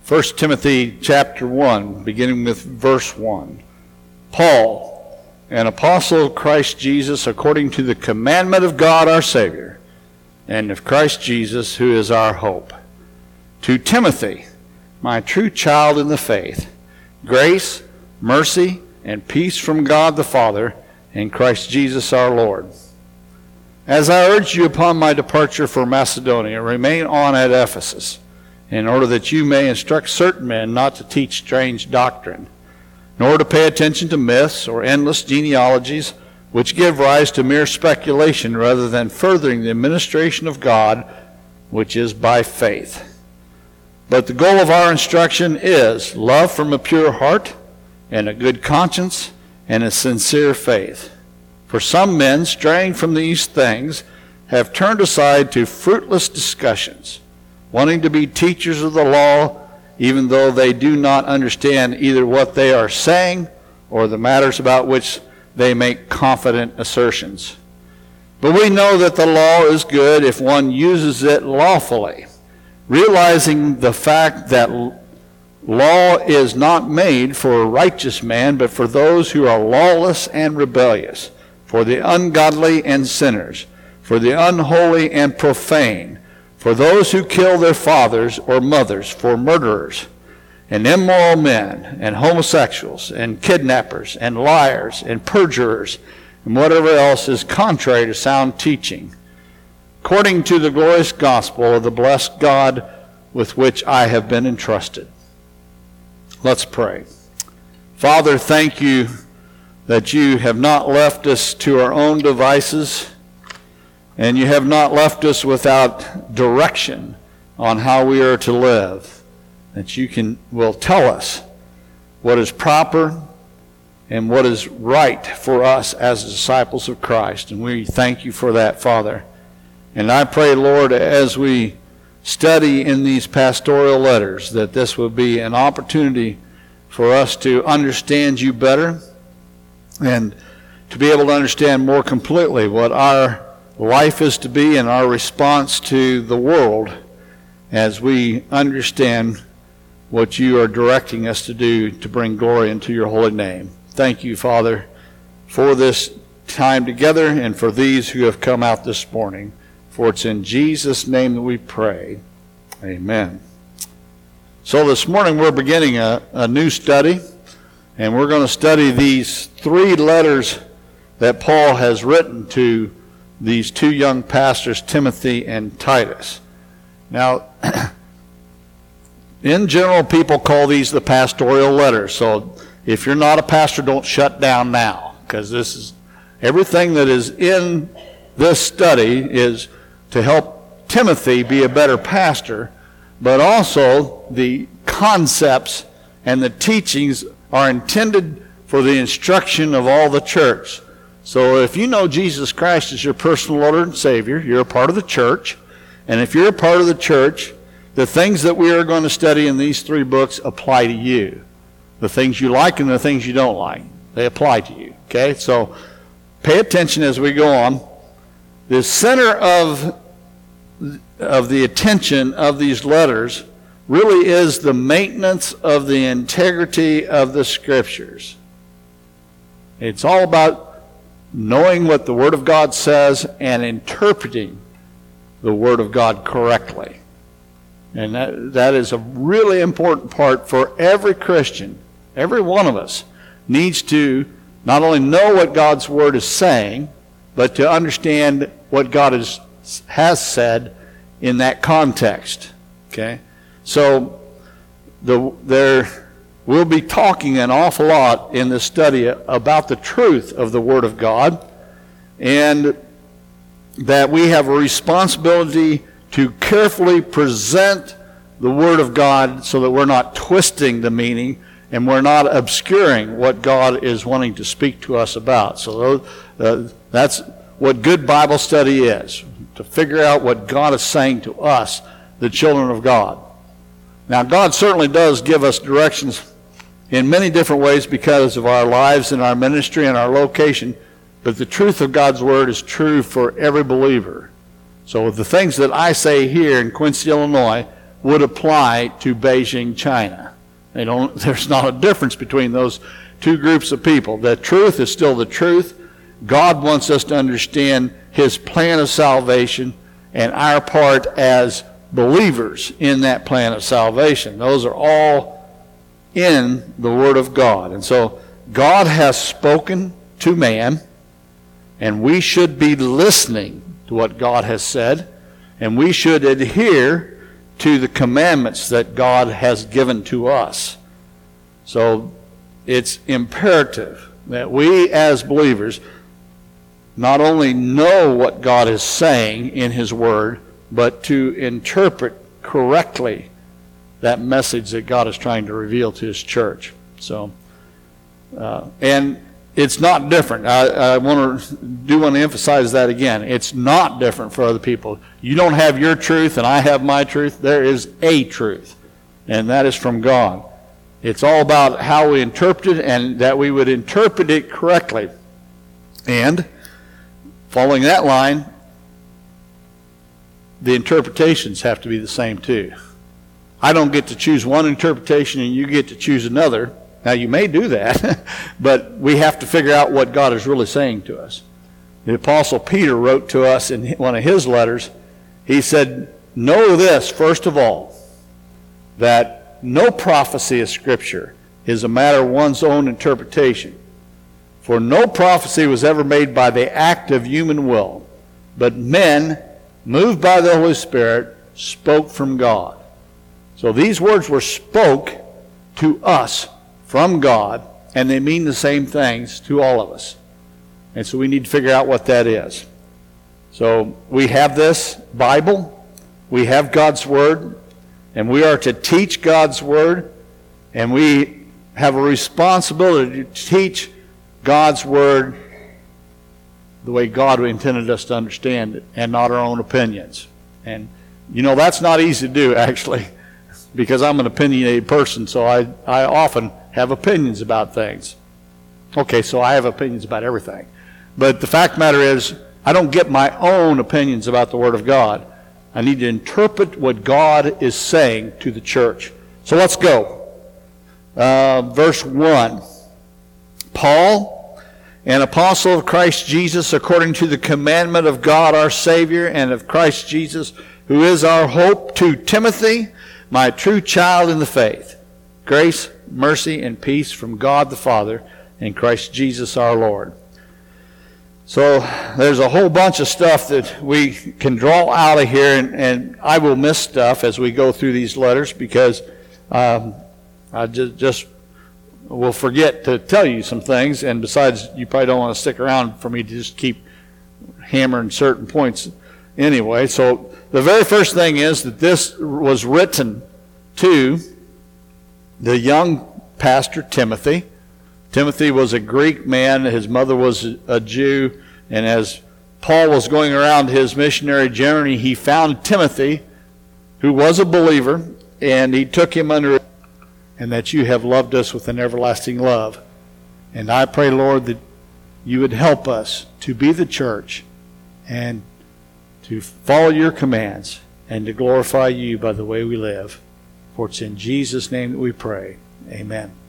1 Timothy chapter 1, beginning with verse 1. Paul, an apostle of Christ Jesus, according to the commandment of God our Savior, and of Christ Jesus, who is our hope. To Timothy, my true child in the faith, grace, mercy, and peace from God the Father and Christ Jesus our Lord. As I urged you upon my departure for Macedonia, remain on at Ephesus, in order that you may instruct certain men not to teach strange doctrine, nor to pay attention to myths or endless genealogies, which give rise to mere speculation rather than furthering the administration of God, which is by faith. But the goal of our instruction is love from a pure heart, and a good conscience, and a sincere faith. For some men, straying from these things, have turned aside to fruitless discussions, wanting to be teachers of the law, even though they do not understand either what they are saying or the matters about which they make confident assertions. But we know that the law is good if one uses it lawfully, realizing the fact that law is not made for a righteous man, but for those who are lawless and rebellious, for the ungodly and sinners, for the unholy and profane, for those who kill their fathers or mothers, for murderers, and immoral men, and homosexuals, and kidnappers, and liars, and perjurers, and whatever else is contrary to sound teaching, according to the glorious gospel of the blessed God with which I have been entrusted. Let's pray. Father, thank you that you have not left us to our own devices, and you have not left us without direction on how we are to live, that you will tell us what is proper and what is right for us as disciples of Christ. And we thank you for that, Father. And I pray, Lord, as we study in these pastoral letters, that this will be an opportunity for us to understand you better and to be able to understand more completely what our life is to be and our response to the world as we understand what you are directing us to do to bring glory into your holy name. Thank you, Father, for this time together and for these who have come out this morning. For it's in Jesus' name that we pray. Amen. So this morning we're beginning a new study, and we're going to study these 3 letters that Paul has written to these 2 young pastors, Timothy and Titus. Now, in general, people call these the pastoral letters. So if you're not a pastor, don't shut down now, because this is everything that is in this study is to help Timothy be a better pastor, but also the concepts and the teachings are intended for the instruction of all the church. So if you know Jesus Christ as your personal Lord and Savior, you're a part of the church. And if you're a part of the church, the things that we are going to study in these 3 books apply to you. The things you like and the things you don't like, they apply to you. Okay? So pay attention as we go on. The center of the attention of these letters really is the maintenance of the integrity of the Scriptures. It's all about knowing what the Word of God says and interpreting the Word of God correctly. And that is a really important part for every Christian. Every one of us needs to not only know what God's Word is saying, but to understand what God has said in that context. Okay? So we'll be talking an awful lot in this study about the truth of the Word of God, and that we have a responsibility to carefully present the Word of God so that we're not twisting the meaning and we're not obscuring what God is wanting to speak to us about. So that's what good Bible study is, to figure out what God is saying to us, the children of God. Now, God certainly does give us directions in many different ways because of our lives and our ministry and our location, but the truth of God's Word is true for every believer. So the things that I say here in Quincy, Illinois would apply to Beijing, China. There's not a difference between those two groups of people. The truth is still the truth. God wants us to understand His plan of salvation and our part as believers in that plan of salvation. Those are all in the Word of God. And so God has spoken to man, and we should be listening to what God has said, and we should adhere to the commandments that God has given to us. So it's imperative that we as believers not only know what God is saying in His Word, but to interpret correctly that message that God is trying to reveal to His church. So, and it's not different. I want to emphasize that again. It's not different for other people. You don't have your truth and I have my truth. There is a truth, and that is from God. It's all about how we interpret it, and that we would interpret it correctly. And following that line, the interpretations have to be the same too. I don't get to choose one interpretation and you get to choose another. Now, you may do that, but we have to figure out what God is really saying to us. The Apostle Peter wrote to us in one of his letters. He said, "Know this, first of all, that no prophecy of Scripture is a matter of one's own interpretation. For no prophecy was ever made by the act of human will, but men, moved by the Holy Spirit, spoke from God." So these words were spoke to us from God, and they mean the same things to all of us. And so we need to figure out what that is. So we have this Bible, we have God's Word, and we are to teach God's Word, and we have a responsibility to teach God's Word the way God intended us to understand it, and not our own opinions. And that's not easy to do, actually, because I'm an opinionated person, so I often have opinions about things. Okay, so I have opinions about everything. But the fact of the matter is, I don't get my own opinions about the Word of God. I need to interpret what God is saying to the church. So let's go. Verse 1. Paul, an apostle of Christ Jesus, according to the commandment of God our Savior, and of Christ Jesus, who is our hope, to Timothy, my true child in the faith. Grace, mercy, and peace from God the Father and Christ Jesus our Lord. So there's a whole bunch of stuff that we can draw out of here, and I will miss stuff as we go through these letters, because I just will forget to tell you some things, and besides, you probably don't want to stick around for me to just keep hammering certain points anyway. So the very first thing is that this was written to the young pastor Timothy. Timothy was a Greek man. His mother was a Jew. And as Paul was going around his missionary journey, he found Timothy, who was a believer, and he took him under, and that you have loved us with an everlasting love. And I pray, Lord, that you would help us to be the church and to follow your commands and to glorify you by the way we live. For it's in Jesus' name that we pray. Amen.